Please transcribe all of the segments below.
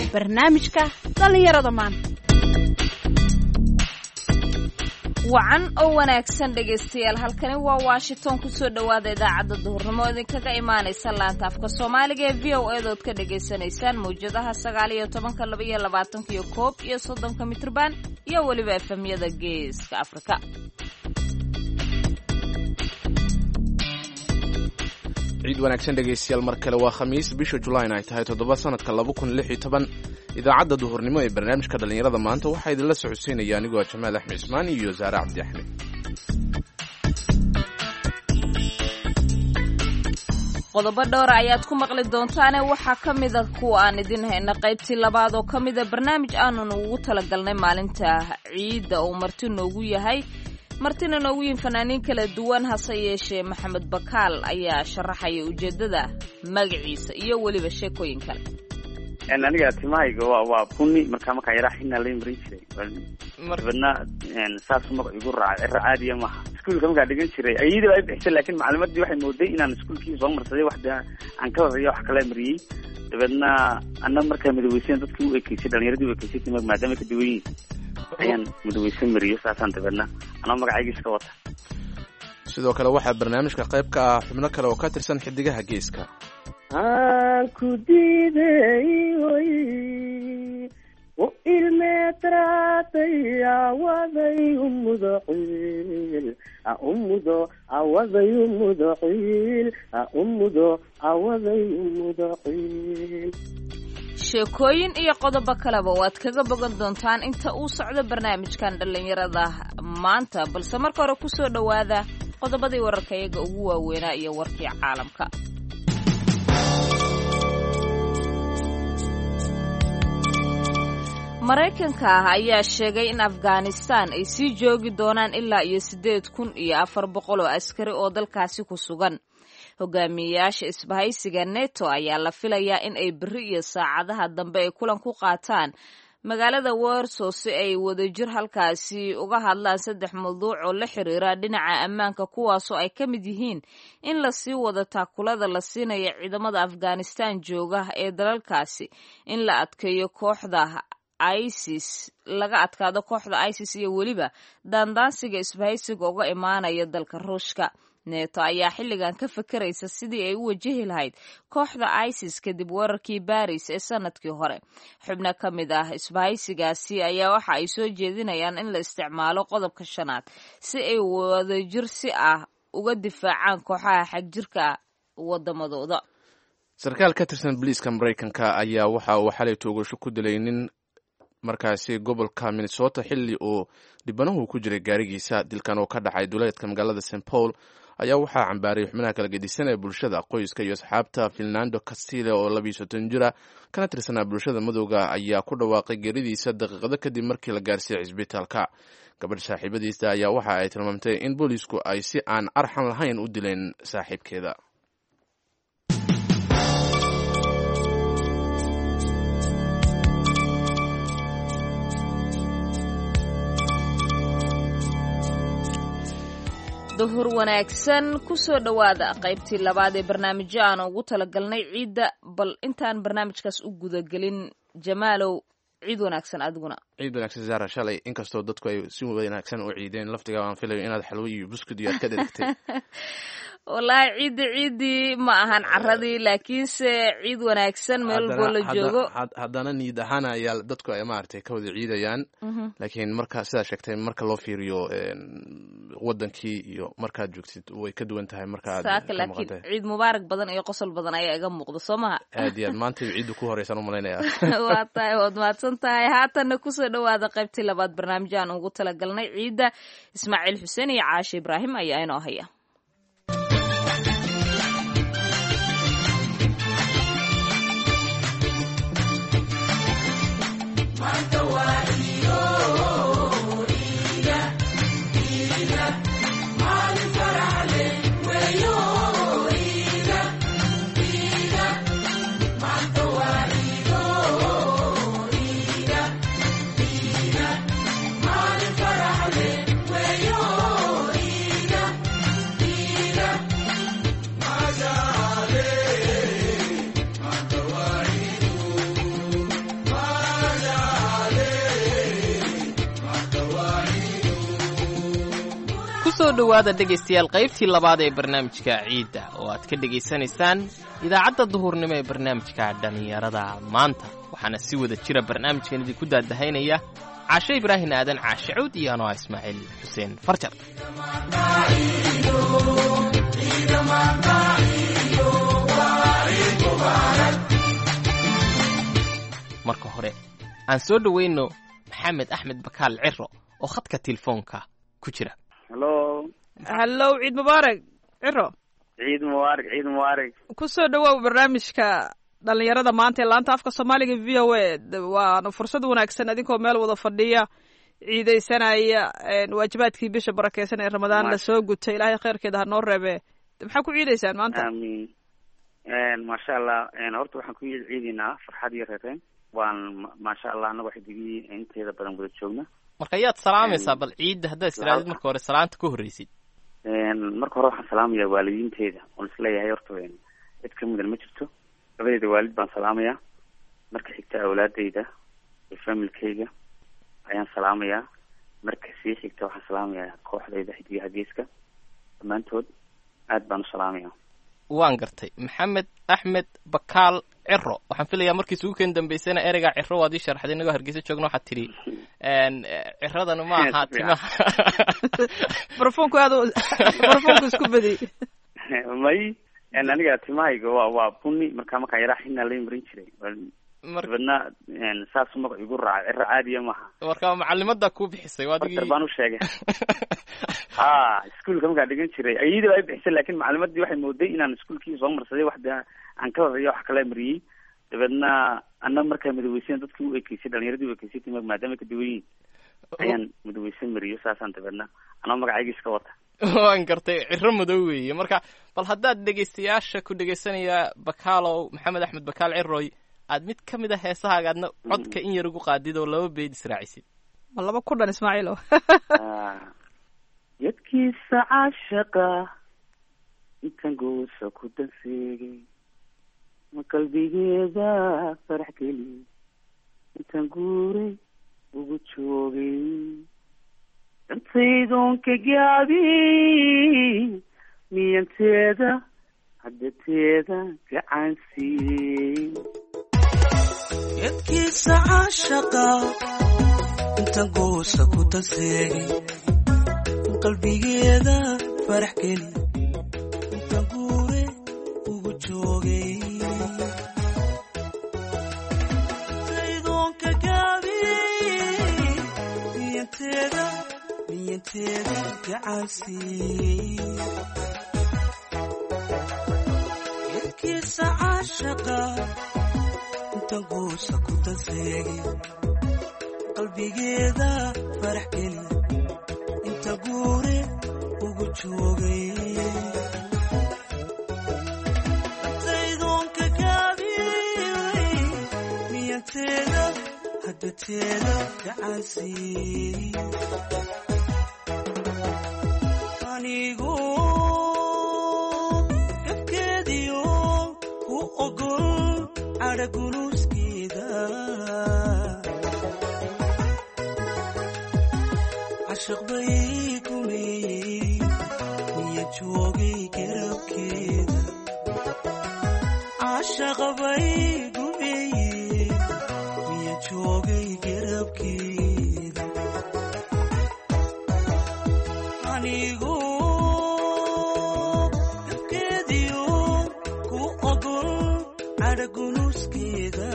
barnaamijka dhallinyarada maanta. wacan oo wanaagsan dhegaystayaal, halkani waa Washington. kusoo dhawaada idaacadda duhurnimo idinkaga imaanaysa laanta afka Soomaaliga ee VOA dood ka dhageysanaysaan mawjadaha 19, 22 iyo 30 mitrban iyo waliba efemyada Geeska Afrika. ciid wanaagsan dhegaystayaal, mar kale waa Khamiis bisha July ay tahay 7 sanadka 2016. idaacadda duhurnimo ee barnaamijka dhalinyarada maanta waxaa idinla socodsiinaya anigoo Jamaal Axmed Ismaan iyo Zaara Cabdi Axmed. qodobo dhowr ayaad ku maqli doontaan, waxaa ka mid ah kuwa aan idin hayna qaybtii labaad oo ka mid ah barnaamij aanu ugu talagalnay maalinta ciidda oo martina noogu yihiin fanaaniin kala duwan. hase yeeshee Maxamed Bakaal ayaa sharaxaya ujeedada magaciisa iyo weliba sheekooyin kale. aniga timahayga waa bunni markaa yaraa xina la marin jiray badna saas magac igu raacay caadiya maaha. iskuulka markaa dhigan jiray ayadii ay bixisay, laakiin macluumaadii waxay mooday inaan iskuulkii soo marsaday waxda aan ka horeeyo wax kale mariyay. dabeedna anna markaa midoweysan dadkii u ekeysay, dhalinyaradii u ekeysay timag maadaama ka duwan yihiin ayaan midoweysan mariyo. saasaan dabeedna anoo magacaygiis ka wata. sidoo kale waxaa barnaamijka qayb ka ah xubno kale oo ka tirsan xidigaha geeska. aan ku diiday o ilmeetraatay awaday umudaciil awaday umudaciil. sheekooyin iyo qodobo kaleba waad kaga bogan doontaan inta uu socdo barnaamijkan dhallinyarada maanta, balse marka hore kusoo dhawaada qodobadii wararka iyaga ugu waaweynaa iyo warkii caalamka. Maraykanka ayaa sheegay in Afghanistan ay sii joogi doonaan ilaa iyo 8,400 oo askari oo dalkaasi ku sugan. hogaamiyayaasha isbahaysiga NATO ayaa la filayaa in ay berri iyo saacadaha dambe ay kulan ku qaataan magaalada Warsaw si ay wadajir halkaasi uga hadlaan 3 mawduuc oo la xiriira dhinaca ammaanka, kuwaasoo ay ka mid yihiin in la sii wado taakulada la siinayo ciidamada Afghanistan jooga ee dalalkaasi, in la adkeeyo kooxda ISIS laga adkaado kooxda ISIS iyo weliba daandaansiga isbahaysiga uga imaanaya dalka Ruushka. NATO ayaa xilligan ka fakaraysa sidii ay u wajihi lahayd kooxda ISIS kadib weerarkii Paris ee sanadkii hore. xubno ka mid ah isbahaysigaasi ayaa waxa ay soo jeedinayaan in la isticmaalo qodobka 5 si ay wadajir si ah uga difaacaan kooxaha xagjirka wadamadooda. sarkaal ka tirsan booliiska Maraykanka ayaa waxa uu xalay toogasho ku dilay nin markaasi gobolka Minnesota xilli uu dhibanahu ku jiray gaarigiisa. dilkan oo ka dhacay duleedka magaalada St. Paul ayaa waxaa cambaaray xubnaha kala gedisan ee bulshada, qoyska iyo asxaabta. Fernando Castile oo 22 jira kana tirsanaa bulshada madowga ayaa ku dhawaaqay geeridiisa daqiiqado kadib markii la gaarsiiyay cisbitaalka. gabadh saaxiibadiisa ayaa waxa ay tilmaamtay in booliisku ay si aan arxan lahayn u dileen saaxiibkeeda. duhur wanaagsan, kusoo dhawaada qaybtii labaad ee barnaamijyo aan ugu talagalnay ciidda. bal intaan barnaamijkaas u gudagelin, Jamaalow, ciid wanaagsan adiguna. ciid wanaagsan Zaara. shalay inkastoo dadku ay si wanaagsan u ciideen, laftiga waan filayo inaad xalwo iyo buskud iyo aad ka dhigtay. wallaahi ciidii ma ahan caradii, laakiinse ciid wanaagsan meel walbo la joogo. haddana niyad ahaan ayaa dadku ay maaragtay ka wada ciidayaan. laakiin marka sidaa sheegtay, marka loo fiiriyo wadankii iyo markaad joogtid way ka duwan tahay. saaka laakiin ciid mubaarak badan iyo qosol badan ayaa iga muuqda, soo maha? aad iyo aad maanta ciidda ku horeysan u malaynayaa. waa tahay, waad mahadsan tahay. haatanna kusoo dhawaada qaybtii labaad barnaamij aan ugu talagalnay ciidda. Ismaaciil Xuseen iyo Caashe Ibraahim ayaa inoo haya. ku soo dhowaada dhegaystayaal qaybtii labaad ee barnaamijka ciidda oo aad ka dhegaysanaysaan idaacadda duhurnimo ee barnaamijka dhallinyarada maanta waxaana si wada jira barnaamijkan idinku daadahaynaya caashe ibraahin aadan caashe cuud iyo anoo ismaaciil xuseen farjar marka hore aan soo dhowayno maxamed axmed bakaal ciro oo khadka telefoonka ku jira hallow ciid mubaarak ciro ciid mubaarak ku soo dhawaaw barnaamijka dhallinyarada maanta ee laanta afka soomaaliga v o a waana fursad wanaagsan adinkoo meel wada fadhiya ciidaysanaya waajibaadkii bisha barakeysan ee ramadaan la soo gutay ilaahay khayrkeeda ha noo reebe maxaa ku ciidaysaan maanta amiin maasha allah horta waxaan ku ciidaynaa farxad iyo reereen waan maasha allah anaga xidigii inteeda badan wada joogna marka ayaad salaamaysaa bal ciidda haddaad istiraadid marka hore salaanta ka horreysid marka hore waxaan salaamayaa waalidiinteeda oon isleeyahay horta cid ka mudan ma jirto labadeeda waalid baan salaamayaa marka xigta awlaadeyda iyo familkeyga ayaan salaamayaa marka sii xigta waxaan salaamayaa kooxdayda xidigaha geeska dhammaantood aad baan u salaamayaa waan gartay maxamed axmed bakaal ciro waxaan filayaa markii isugu keen dambeysana ereygaa ciro waad ii sharxday inagoo hargeysa joogna waxaad tidhi ciradanu ma aha timaha barfonku isku badi may aniga timahayga waa buni markaa yaraa xinaa la marin jiray dabadna saas magac igu raacay ciro caadiya maaha marka macalimadaa kuu bixisay waadigi baan u sheegay ha iskuolka markaa dhigan jiray ayadii ay bixisay laakin macalimadii waxay mooday inaan iskuolkii soo marsaday waxda aan ka horeeyo wax kala mariyey dabeedna ana markaa madaweysan dadkii u ekeysay dhalinyaradii u ekeysay timag maadaama ka duwan yihin ayaan madaweysan mariyo saasaan dabeedna anoo magacayga iska wata waan gartay ciro madow weeye marka bal haddaad dhegaystayaasha ku dhegaysanaya bakaalow maxamed axmed bakaal ciroy aad mid ka mid a heesahaaga adna codka in yar ugu qaadid oo 2 beyd israacisid ma 2 ku dhan ismaaciilo yadkiisa caashaqa intan goosa ku danseegay ma qalbigeeda farax geli intan guuray ugu joogay intaydoonka gaabi miyanteeda haddateeda gacansiiyey yadkiisa caashaqa intan goosa ku danseegay qalbigeeda farax geli intan guure ugu joogay saydoonka gaabi miyanteeda gacansiiyey yadkiisa caashaqa intan goosa ku danseegay qalbigeeda farax geli inta guure ugu joogay saydoonka gaabi miyanteeda haddateeda gacansiiyey anigu gabkeediyo ku ogol cadhagunuuskeeda cashaq bay gumeeyey miya joogay garabkeeda cashaq bay gumeeyey miya joogay garabkeeda anigu gabkeediyo ku ogol cadhagunuuskeeda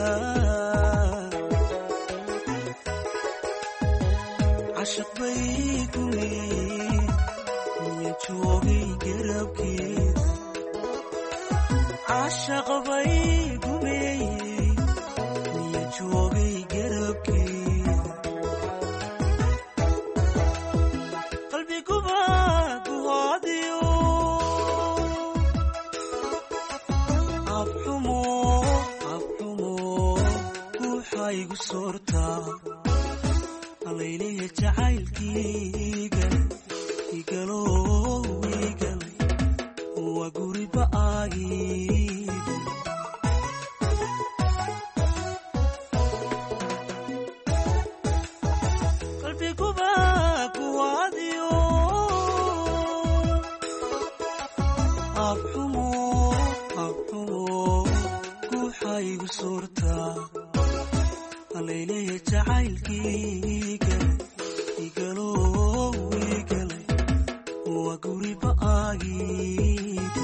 cashaq bay gumeeyey miya joogay garabkeeda cashaq bay gumeeyey miya joogay garabkeeda qalbiguba guhaadiyo afxumo guuxaygu soortaa alayleya jacaylkiiga igalow igalay waa guriba aagiida qalbiguba guwaadiyo afxumo guuxaygu suurtaa alayleya jacaylkiiga igalow igalay waa guriba aagiiga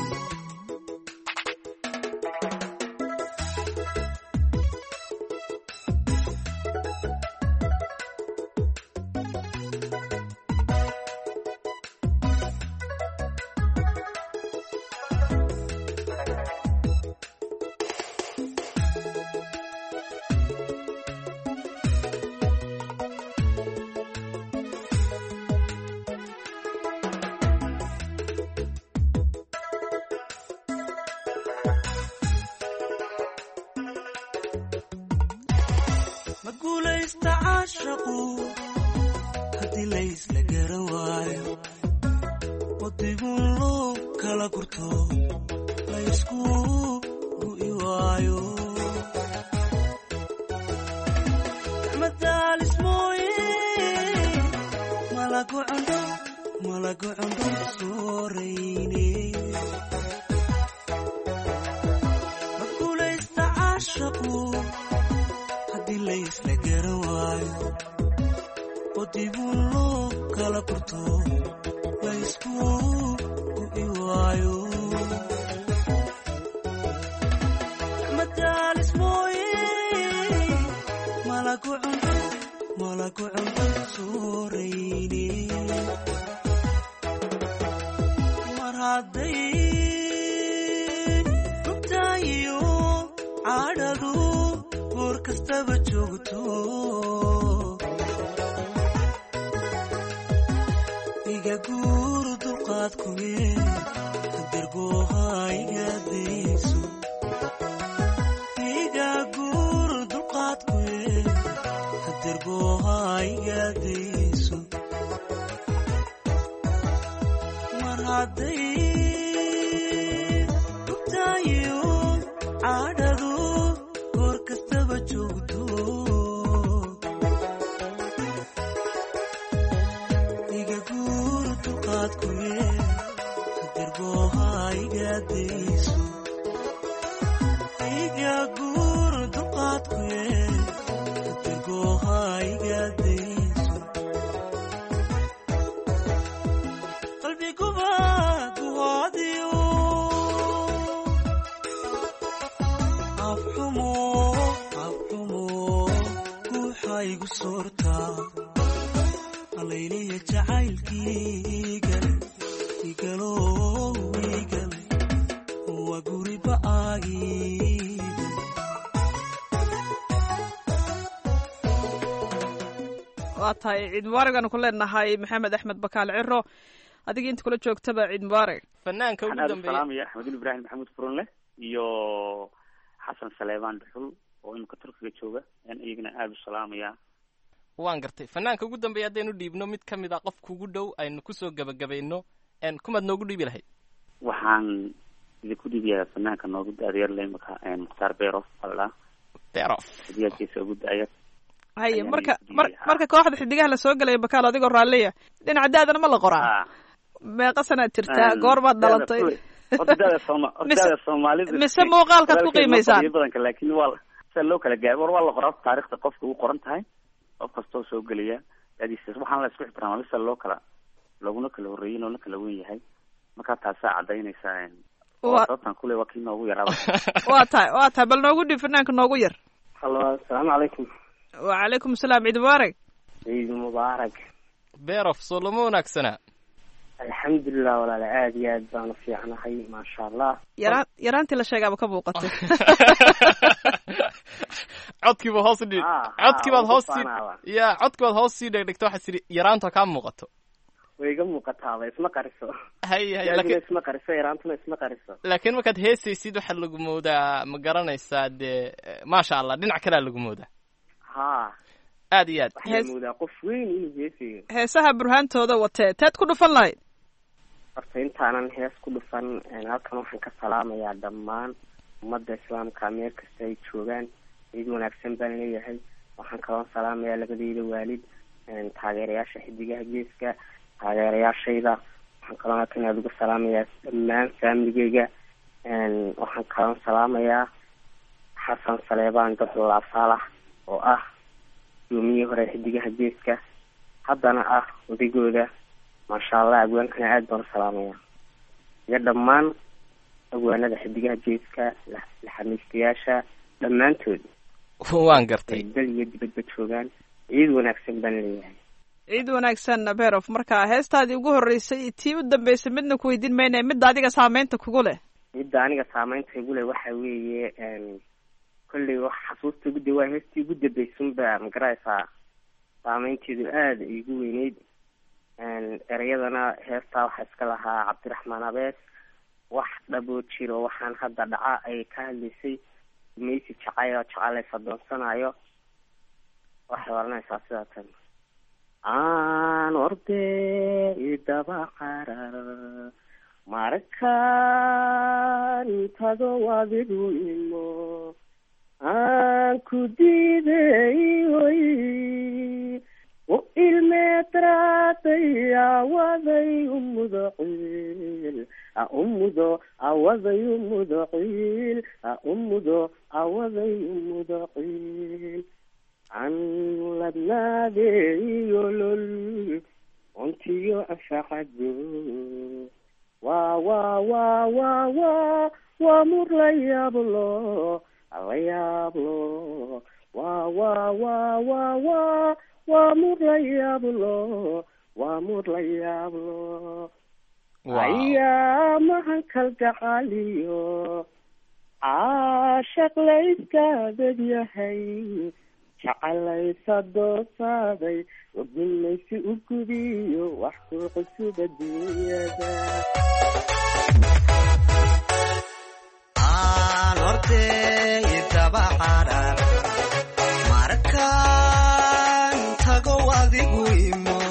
maguulaysta caashaqu haddii laysla garan waayo wadibun loo kala gurto laysku gu'i waayo madaalis mooye malagu cundho soorayne maguulaysta caashaqu haddii laysla garan waayo wadibun loo kala gurto laysku gu'i waayo madaalis mooye malagu cundho soorayne mar hadday rugtaayo cadhadu goor kastaba joogto iga guuru dulqaadkuye dergooha igadayso iga guuru dulqaadkuye dergooha igadayso mar hadday rugtaayo cadhadu goor kastaba joogto iga guuru dulqaadkuye dergooha igadayso iga guuru dulqaadkuye dergooha igadayso qalbiguba guhaadiyo afxumo guuxaygu suurtaa alayleya jacaylkiiga igalow igalay waa guriba aagiiga waa tahay ciid mubaaragaanu ku leenahay maxamed axmed bakaal ciro adigii inta kula joogtaba ciid mubaarak fanaanka ugu waxaan aad u dambeeya salaamaya axmedul ibraahim maxamuud furunle iyo xasan saleebaan dhuxul oo imika turkiga jooga ayaan iyagana aada u salaamaya waan gartay fanaanka ugu dambeeya haddaynu dhiibno mid ka mid a qof kugu dhow aynu kusoo gebagabayno kumaad noogu dhiibi lahayd waxaan idinku dhiibiyaa fanaanka noogu da-dayarle imika mukhtaar beerof aldhaa beerof xidiyaadkiisa ugu da-ya haye marka kooxda xidigaha lasoo gelaya bakaal adigoo raalliya dhinaca da-dana ma la qoraa meeqa sanaad jirtaa goor baad dhalatay ordaada soomaalida mise muuqaalkaad ku qiimaysaan badanka laakiin waa sida loo kala gaaro war waa la qoraa taariikhda qofka ugu qoran tahay qof kastoo soo gelaya daadiisa waxaan la isku ixtiraama sida looguna kala horreeyey loona kala wen yahay markaa taasaa cadaynaysaa sababtan kule waa kii noogu yaraaba waa tahay bal noogu dhib fanaanka noogu yar halo assalaamu calaykum wacalaykum asalaam ciid mubaarak ciid mubaarak beerof soo lama wanaagsanaa alxamdulilah walaala aada iyo aad baanu fiicnahay maasha allah yaraantii la sheegaaba ka muuqatay codkiiba hoos udhig codkiibaad hoos sii dhegdhegto waxaad tidhi yaraanta kaa muuqato way iga muuqataaba isma qariso hay isma qariso yaraantuna isma qariso laakiin markaad heesaysid waxaa lagu moodaa ma garanaysaa dee maasha allah dhinac kalea lagu moodaa ha aad iyo aad waxaa moodaa qof weyn inuu heesayo heesaha burhaantooda watee teed ku dhufan lahayd horta intaanan hees ku dhufan halkan waxaan ka salaamayaa dhammaan ummadda islaamka meel kasta ay joogaan ciid wanaagsan baan leeyahay waxaan kaloo salaamayaa labadayda waalid taageerayaasha xidigaha geeska taageerayaashayda waxaan kaloo halkan aada uga salaamayaa dhammaan faamiligeyga. waxaan kaloo salaamayaa xasan saleebaan gabdulaab saalax oo ah gudoomiyihii hore xidigaha geeska, haddana ah odaygooda. maasha allah, agwaankana aada baan u salaamaya, iyo dhammaan agwaanada xidigaha geeska, laxamiistayaasha dhammaantood. waan gartay. dal iyo dibadba joogaan. ciid wanaagsan baan leeyahay. ciid wanaagsan berof. marka heestaadii ugu horreysay tii u dambeysay midna ku weydiin mayna, midda adiga saameynta kugu leh. midda aniga saameynta igu leh waxa weeye kolley wax xasuusta ugu waa heestii ugu dambeysunba magaraysaa saameynteedu aada igu weyneyd. ereyadana heestaa waxaa iska lahaa cabdiraxmaan abees. wax dhaboo jiro waxaan hadda dhaca ay ka hadlaysay gumaysi jacaylaysa doonsanayo. waxay oranaysaa sidaa tan: aan ordee idaba qarar markaan tago adigu imo, aan ku diidayoy u ilmeedraaday awaday umudo ciil umudo awaday umudo ciil umudo awaday umudo ciil an ladnaadeeyo lol ontiyo anfacado waa mur la yaablo la yaablo waa mur la yaablo waa mur la yaablo. ayaa mahan kalgacaliyo caashaq layska dadyahay, jacalaysa doosaaday wagumaysi u gudiyo wax ku cusuba dunyada. aan hortay daba qarar markaan tago adigu imo,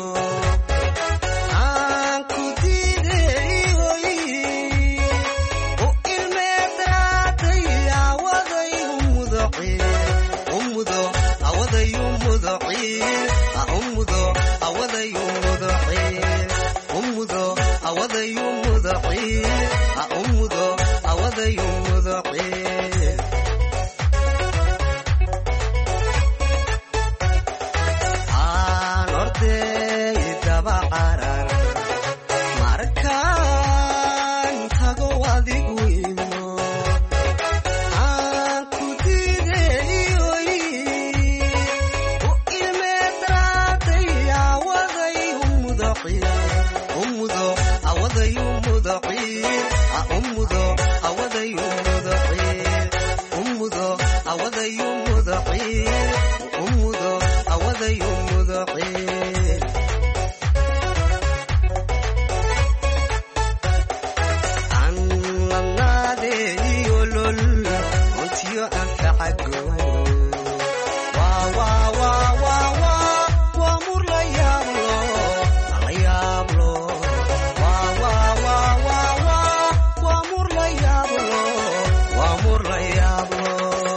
aan ku diidayoy u ilmeedraaday awaday umudo ciil umudo awaday umudo ciil umudo awaday umudo ciil umudo awaday umudo ciil umudo awaday umudo ciil. aan ordey daba qarar markaan tago adigu imo, aan ku diidayoy u ilmeedraaday awaday umudo ciil umudo awaday umudo ciil umudo awaday umudo ciil umudo awaday umudo ciil umudo awaday umudo ciil. an ladnaadeeyo lol ontiyo anfacago waa mur la yaablo la yaablo waa mur la yaablo waa mur la yaablo.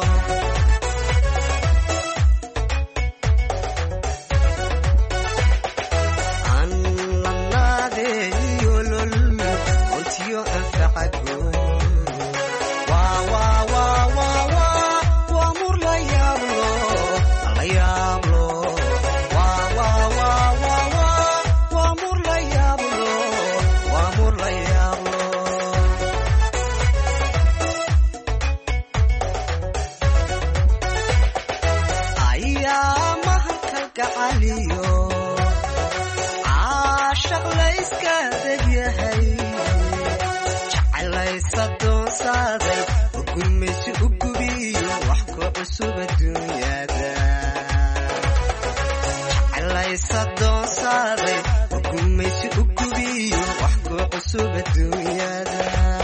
an ladnaadeeyo lol ontiyo anfacago waa mur la yaablo la yaablo waa mur la yaablo waa mur la yaablo. ayaa mahankalgacaliyo caashaq layska dadyahay, jacalaysa doonsaaday gumaysi u gubiyo wax ku cusub adduunyada. jacalaysa doonsaaday gumaysi u gubiyo wax ku cusub adduunyada.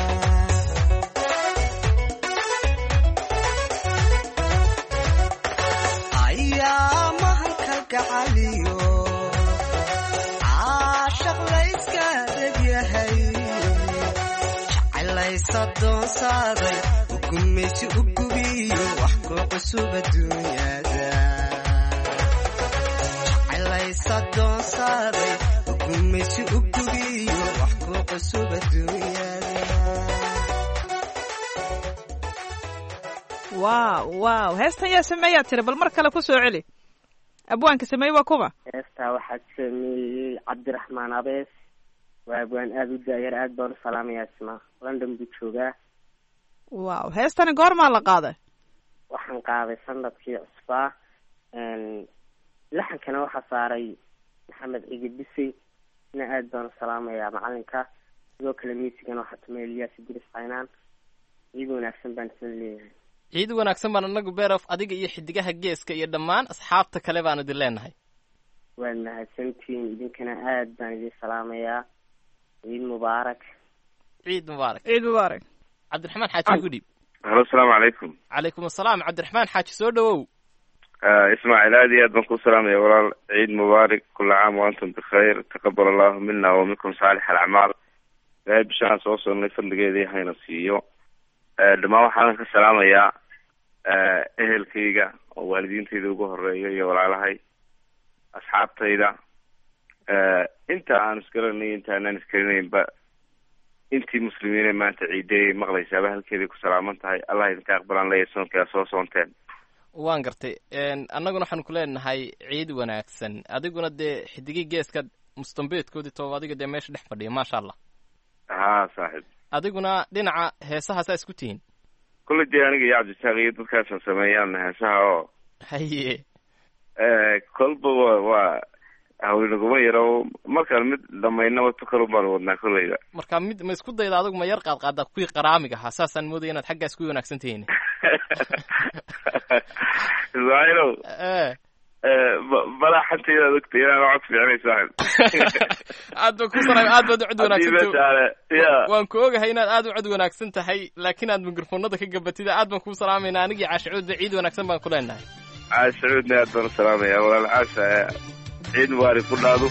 ayaa mahankalgacaliyo caashaq layska dadyahay, jacalaysa doonsaaday gumaysi u gubiyo wax ku cusub adduunyada. jacalaysa doonsaaday gumaysi u gubiyo wax ku cusub adduunyada. waaw heestan yaa sameeyaa tiri bal mar kale ku soo celi abwaanka sameeyey waa kuma heestaa waxaa sameeyey cabdiraxmaan abees waa abwaan aada u daayar aad baan u salaamayaa isna london buu joogaa waaw heestani goormaa la qaaday waxaan qaaday sanadkii cusbaa laxankana waxaa saaray maxamed cigi bisey ina aad baan u salaamayaa macalinka sidoo kale miisigana waxaa tumay eliyaas idris caynaan ciid wanaagsan baan isla leeyahay ciid wanaagsan baan anagu beerof adiga iyo xidigaha geeska iyo dhammaan asxaabta kale baan idin leenahay waad mahadsantihiin idinkana aad baan idin salaamayaa ciid mubaarak ciid mubaarak ciid mubaarak cabdiraxmaan xaaji gudhiib halo asalaamu calaykum calaykum asalaam cabdiraxmaan xaaji soo dhawow ismaaciil aad iyo aad baan kuu salaamaya walaal ciid mubaarak kula caam waantum bikhayr taqabal allahu mina wa minkum saalix alacmaal ilaahay bishaan soo soonnay fadligeedii hayna siiyo dhammaan waxaan ka salaamayaa ehelkayga oo waalidiintayda ugu horeeyo iyo walaalahay asxaabtayda inta aan isgaranay inta aanaan isgaranaynba intii muslimiine maanta ciiday maqlaysaaba halkeeday ku salaaman tahay allah idinka aqbalaan leeyahay soonkaa soo soonteen waan gartay annaguna waxaanu ku leenahay ciid wanaagsan adiguna dee xidigii geeska mustambeedkoodii tooba adiga dee meesha dhex fadhiya maasha allah haa saaxiib adiguna dhinaca heesaha saa isku tihiin kulley dee aniga iyo cabdisaaq iyo dadkaasan sameeyaan heesaha oo haye kolba waa hawlinaguma yaro markaan mid dhamaynaba tukalun baanu wadnaa kolleyba marka mid ma isku dayda adigu ma yar qaadqaada kuwii qaraamiga ahaa saasaan moodaya inaad xaggaas ku wanaagsan tihiin ismaaciilow balaaxantaydaad ogtay inaan cod fiicnay saaxib aad ba ku sara aad baad u cod wanaagsan waan ku ogahay inaad aad u cod wanaagsan tahay laakiin aad mikrofoonada ka gabatida aad baan kuu salaamaynaa anigii caashicuudba ciid wanaagsan baan ku leenahay caashicuudna aad baan u salaamaya walaal caasha ciid mubaarak ku dhaado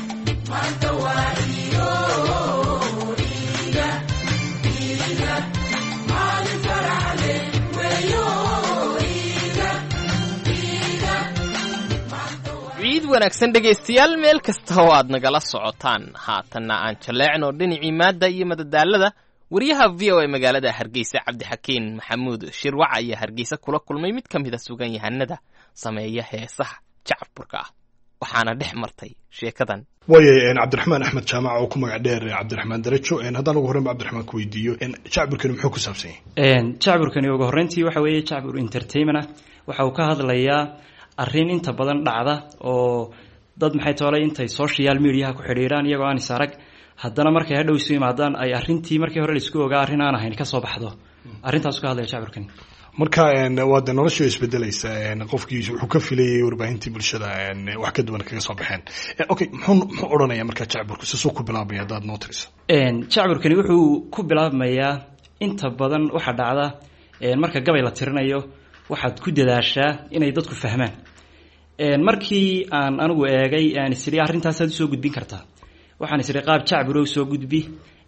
ciid wanaagsan dhegaystayaal meel kasta oo aad nagala socotaan haatanna aan jaleecno dhinacii maadda iyo madadaalada wariyaha v o a magaalada hargeysa cabdixakiin maxamuud shirwac ayaa hargeysa kula kulmay mid ka mida sugan yahanada sameeya heesaha jacburka ah waxaana dhex martay sheekadan waayay cabdiraxmaan axmed jaamac oo ku magac dheer cabdiraxmaan darajo haddaan ugu horreynba cabdiraxmaan ku weydiiyo jacburkani muxuu ku saabsan yahay jacburkani ugu horreyntii waxa weeye jacbur entertainment waxa uu ka hadlayaa arrin inta badan dhacda oo dad maxay toolay intay social mediaha ku xidhiiraan iyagoo aan is arag haddana markay hadhow isu yimaadaan ay arrintii markii hore laisku ogaa arrin aan ahayn ka soo baxdo arrintaasu ka hadlaya jacburkani marka waa de noloshii oo isbedelaysa qofkii wuxuu ka filayay warbaahintii bulshada wax ka duwan kaga soo baxeen okay muxuu odhanaya markaa jacburku sisuu ku bilaabmaya haddaad noo tiriso jacburkani wuxuu ku bilaabmayaa inta badan waxa dhacda marka gabay la tirinayo waxaad ku dadaashaa inay dadku fahmaan markii aan anigu eegay aan isiri arrintaasaad usoo gudbin kartaa waxaan isiri qaab jacburo soo gudbi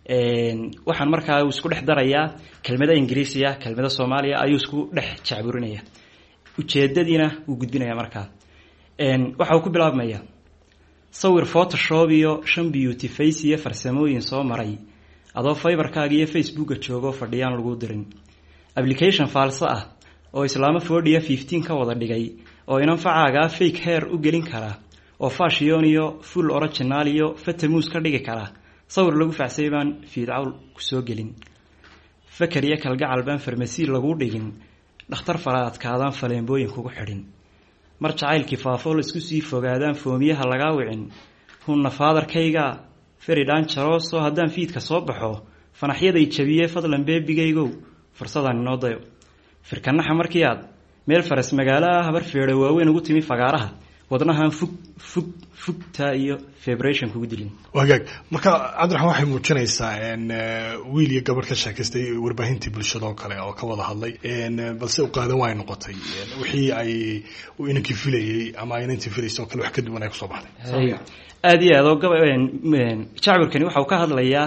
waxaan markaa isku dhex darayaa kelmada ingiriisiya kelmada soomaaliya ayuu isku dhex jacburinaya ujeedadiina wuu gudbinaya markaa waxa uu ku bilaabmaya sawir photoshop iyo 5 beauty face iyo farsamooyin soo maray adoo fiberkaaga iyo facebooka joogo fadhiyaan lagu dirin application falsa ah oo islaamo fordhiya 15 ka wada dhigay oo inanfacaaga fake hair u gelin kara oo fashion iyo full original iyo fatamus ka dhigi kara sawir lagu facsay baan fiidaw ku soo gelin fakar iyo kalgacal baan farmasi lagu dhigin dhakhtar faraadkaadaan faleembooyin kugu xidhin mar jacaylkii faafo la isku sii fogaadaan foomiyaha laga wicin hunna faadarkayga feridaan jaroso haddaan fiidka soo baxo fanaxyaday jabiyey fadlan beebigaygow fursadan inoo dayo firkanaxa markii aad meel faras magaalaha habar feedho waaweyn ugu timi fagaaraha wadnahan fugta iyo vibration kugu dilin wagaag marka cabdiraxmaan waxay muujinaysaa wiil iyo gabadh ka sheekaystay warbaahintii bulshada oo kale oo ka wada hadlay balse u qaadan waay noqotay wixii ay inankii filayay ama inantii filaysay oo kale wax ka duwan ay kusoo baxday aad iyo aad oo jacburkani waxa uu ka hadlayaa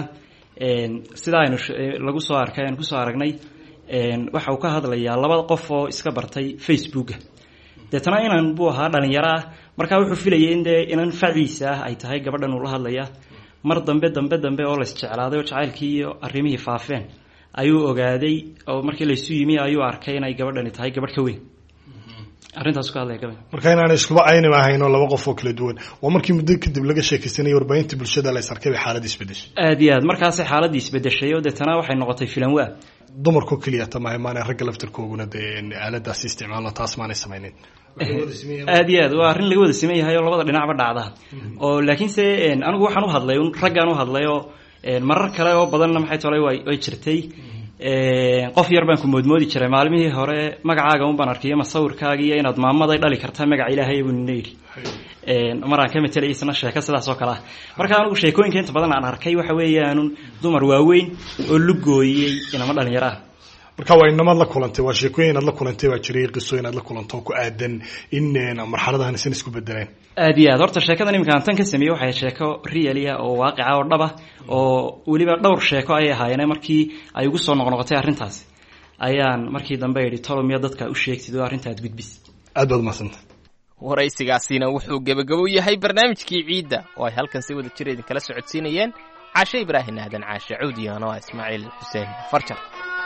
sida aynu lagu soo arkay aan kusoo aragnay waxa uu ka hadlayaa laba qof oo iska bartay facebooka deetana inan buu ahaa dhalinyaro ah markaa wuxuu filayay in dee inan facdiisa ah ay tahay gabadhan uu la hadlaya mar dambe oo la isjeclaaday oo jacaylkii iyo arrimihii faafeen ayuu ogaaday oo markii laysu yimi ayuu arkay inay gabadhani tahay gabadh ka weyn arrintaas ku hadlaya gabadh marka inaanay iskuba ayni ahayn oo laba qof oo kala duwan waa markii muddo kadib laga sheekaysanayay warbaahinta bulshada la isarkay bay xaaladii isbedeshay aad iyo aad markaasay xaaladii isbedeshay oo deetana waxay noqotay filan waa dumarkoo keliya tamahay maanay ragga laftarkooguna dee aaladaasi isticmaalno taas maanay samaynin aad iyo aad waa arrin laga wada siman yahay oo labada dhinacba dhacda oo laakiinse anigu waxaan u hadlay raggaan u hadlay oo marar kale oo badanna maxay tolay way jirtay qof yar baan ku moodmoodi jiray maalmihii hore magacaaga un baan arkay masawirkaaga iyo inaad maamaday dhali kartaa magaca ilaahay buu nina yidhi maraan ka matelay isna sheeko sidaas oo kale ah marka anigu sheekooyinka inta badan aan arkay waxa weeyaan dumar waaweyn oo lugooyey inama dhalinyaro ah marka waa inamaad la kulantay waa sheekooyin inaad la kulantay baa jiray qiso inaad la kulanto ku aadan in marxaladahan isan isku bedeleen aad iyo aad horta sheekadan iminka aan tan ka sameeyey waxay sheeko realia oo waaqica oo dhaba oo weliba dhowr sheeko ayay ahaayeen markii ay ugu soo noqnoqotay arrintaasi ayaan markii dambe yidhi tolomiya dadka u sheegtid oo arrintaad gudbis aad baad mahadsantay waraysigaasina wuxuu gebagabo yahay barnaamijkii ciidda oo ay halkan si wada jir idinkala socodsiinayeen caashe ibraahim aadan caashe cuudiyan oo ismaaciil xuseen farjar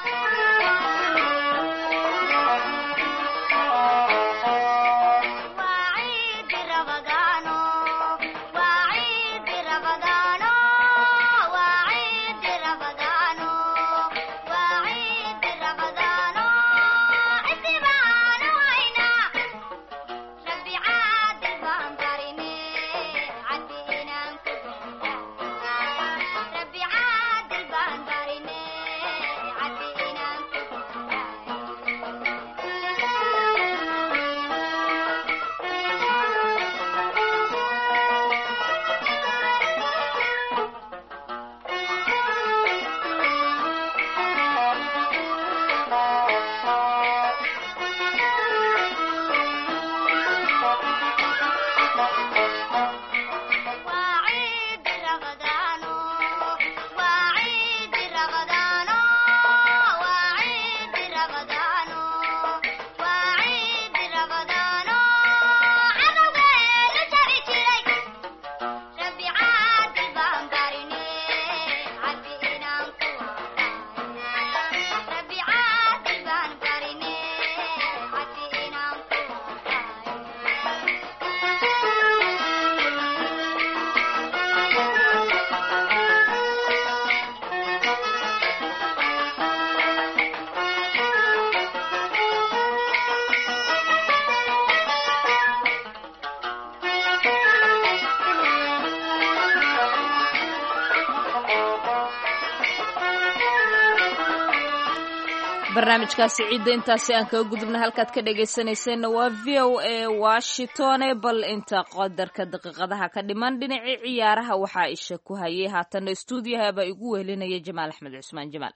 barnaamijkaasi ciidda intaasi aan kaga gudubna halkaad ka dhagaysanayseena waa v o a washingtone bal inta qadarka daqiiqadaha ka dhiman dhinacii ciyaaraha waxaa isha ku hayay haatana stuudiyahabaa igu wehelinaya jamaal axmed cusmaan jamaal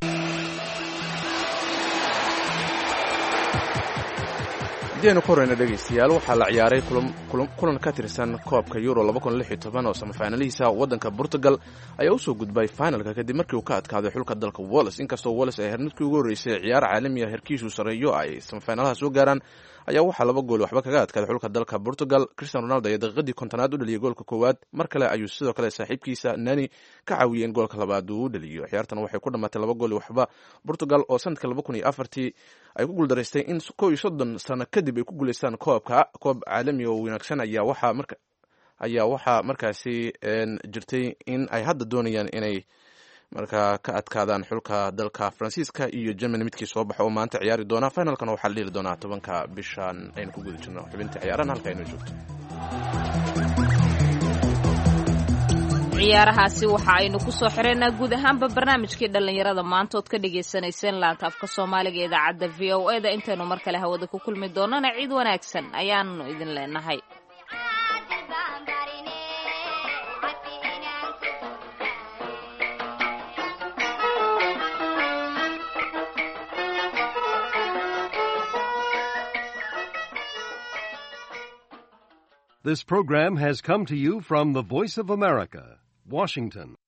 haddaynu ku horeyna dhegaystayaal waxaa la ciyaaray kulan ka tirsan koobka euro oo samafaanalihiisa waddanka Portugal ayaa usoo gudbay finalka kadib markii uu ka adkaaday xulka dalka Wales inkastoo Wales ay hernitkii ugu horeysay ciyaar caalami ah herkiisu sareeyo ay samafaanalaha soo gaaraan ayaa waxaa 2 gool waxba kaga adkaaday xulka dalka Portugal. Cristiano Ronaldo ayaa daqiiqadii 50aad u dhaliyay goolka koowaad mar kale ayuu sidoo kale saaxiibkiisa Nani ka caawiyay in goolka labaad uu dhaliyo. ciyaartan waxay ku dhamaatay 2 gool waxba Portugal oo sanadka 2004 ay ku guuldareystay in 30 sano kadib ay ku guuleystaan koob caalami oo wanaagsan ayaa waxaa markaasi jirtay in ay hadda doonayaan inay markaa ka adkaadaan xulka dalka Faransiiska iyo Germany midkii soo baxo oo maanta ciyaari doona finalkan waxaa la dhili doonaa 10 bishan aynu ku guda jirno xubinta ciyaarahan halka aynu joogto. ciyaarahaasi waxa aynu ku soo xireynaa guud ahaanba barnaamijkii dhalinyarada maanta ood ka dhagaysanayseen laanta afka Soomaaliga ee idaacadda VOA intaynu mar kale hawada ku kulmi doonana ciid wanaagsan ayaanu idin leenahay. This program has come to you from the Voice of America, Washington.